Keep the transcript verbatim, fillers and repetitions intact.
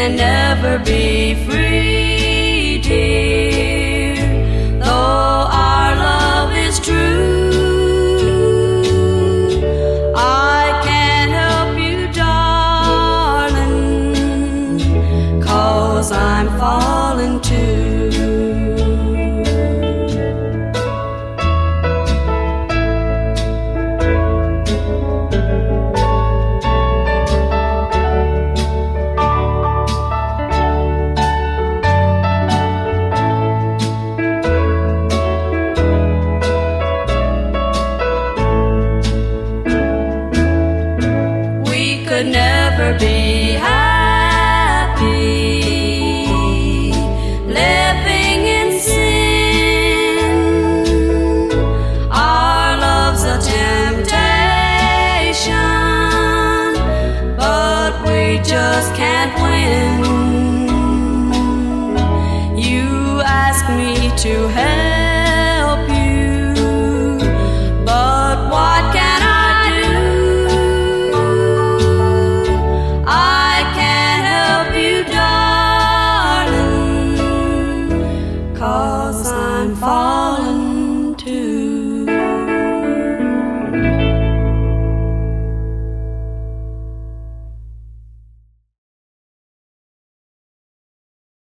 can never be free, dear, though our love is true. I can't help you, darling, 'cause I'm falling too. Could never be happy living in sin. Our love's a temptation, but we just can't win. You ask me to help you, but what can I do? I can't help you, darling, 'cause I'm falling.